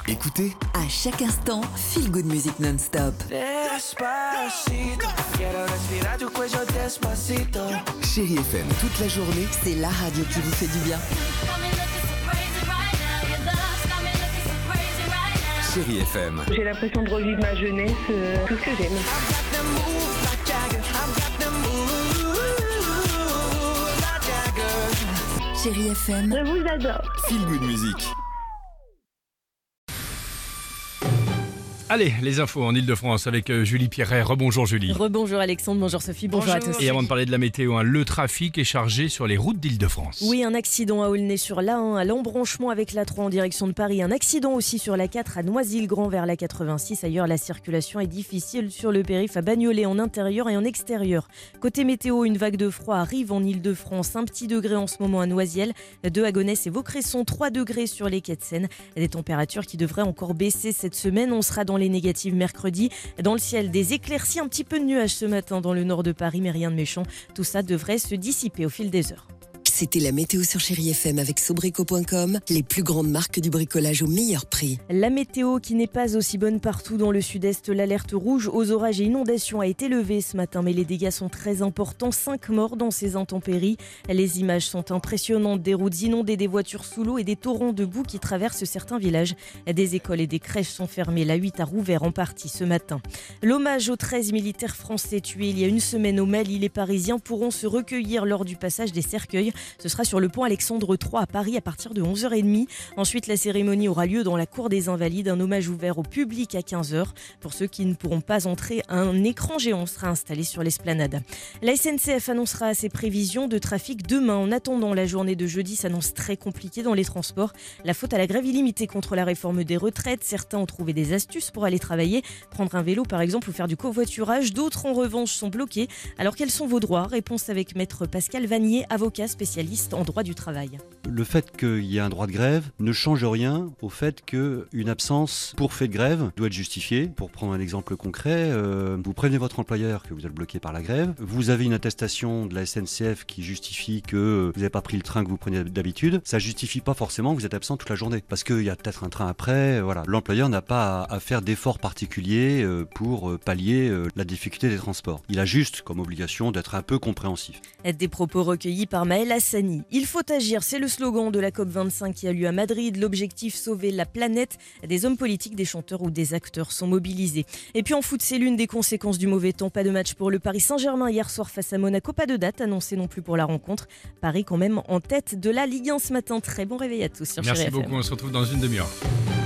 Écoutez, À chaque instant, feel good music non-stop. Despacito, quiero respirar tu cuello despacito. Chérie FM toute la journée. C'est la radio qui vous fait du bien. Chérie FM. J'ai l'impression de revivre ma jeunesse, tout ce que j'aime. Got them moves like Jagger, I've got them moves like Jagger. Chérie FM, Je vous adore. Feel Good Music. Allez, les infos en Ile-de-France avec Julie Pierret. Rebonjour Julie. Rebonjour Alexandre, bonjour Sophie, bonjour à tous. Et avant de parler de la météo, le trafic est chargé sur les routes d'Ile-de-France. Oui, un accident à Aulnay sur l'A1, à l'embranchement avec l'A3 en direction de Paris. Un accident aussi sur l'A4 à Noisy-le-Grand vers l'A86. Ailleurs, la circulation est difficile sur le périph' à Bagnolet en intérieur et en extérieur. Côté météo, une vague de froid arrive en Ile-de-France. 1 petit degré en ce moment à Noisiel, 2 à Gonesse et Vaucresson, 3 degrés sur les quais de Seine. Des températures qui devraient encore baisser cette semaine. On sera dans les négatives mercredi. Dans le ciel, des éclaircies, un petit peu de nuages ce matin dans le nord de Paris, mais rien de méchant. Tout ça devrait se dissiper au fil des heures. c'était la météo sur Chérie FM avec Sobrico.com, les plus grandes marques du bricolage au meilleur prix. La météo qui n'est pas aussi bonne partout dans le sud-est. L'alerte rouge aux orages et inondations a été levée ce matin, mais les dégâts sont très importants. 5 morts dans ces intempéries. Les images sont impressionnantes. Des routes inondées, des voitures sous l'eau et des torrents de boue qui traversent certains villages. Des écoles et des crèches sont fermées. La 8 a rouvert en partie ce matin. L'hommage aux 13 militaires français tués il y a une semaine au Mali. Les Parisiens pourront se recueillir lors du passage des cercueils. Ce sera sur le pont Alexandre III à Paris à partir de 11h30. Ensuite, la cérémonie aura lieu dans la cour des Invalides. Un hommage ouvert au public à 15h. Pour ceux qui ne pourront pas entrer, un écran géant sera installé sur l'esplanade. La SNCF annoncera ses prévisions de trafic demain. En attendant, la journée de jeudi s'annonce très compliquée dans les transports. La faute à la grève illimitée contre la réforme des retraites. Certains ont trouvé des astuces pour aller travailler, prendre un vélo par exemple ou faire du covoiturage. D'autres en revanche sont bloqués. Alors quels sont vos droits ? Réponse avec maître Pascal Vanier, avocat spécialiste en droit du travail. Le fait qu'il y ait un droit de grève ne change rien au fait qu'une absence pour fait de grève doit être justifiée. Pour prendre un exemple concret, vous prévenez votre employeur que vous êtes bloqué par la grève, vous avez une attestation de la SNCF qui justifie que vous n'avez pas pris le train que vous preniez d'habitude, ça justifie pas forcément que vous êtes absent toute la journée, parce qu'il y a peut-être un train après, voilà. L'employeur n'a pas à faire d'efforts particuliers pour pallier la difficulté des transports. Il a juste comme obligation d'être un peu compréhensif. Des propos recueillis par Maël Hassani. Il faut agir, c'est le slogan de la COP25 qui a lieu à Madrid. L'objectif, sauver la planète. Des hommes politiques, des chanteurs ou des acteurs sont mobilisés. Et puis en foot, c'est l'une des conséquences du mauvais temps. Pas de match pour le Paris Saint-Germain hier soir face à Monaco. Pas de date annoncée non plus pour la rencontre. Paris quand même en tête de la Ligue 1 ce matin. Très bon réveil à tous sur Merci Chérie FM. beaucoup, on se retrouve dans une demi-heure.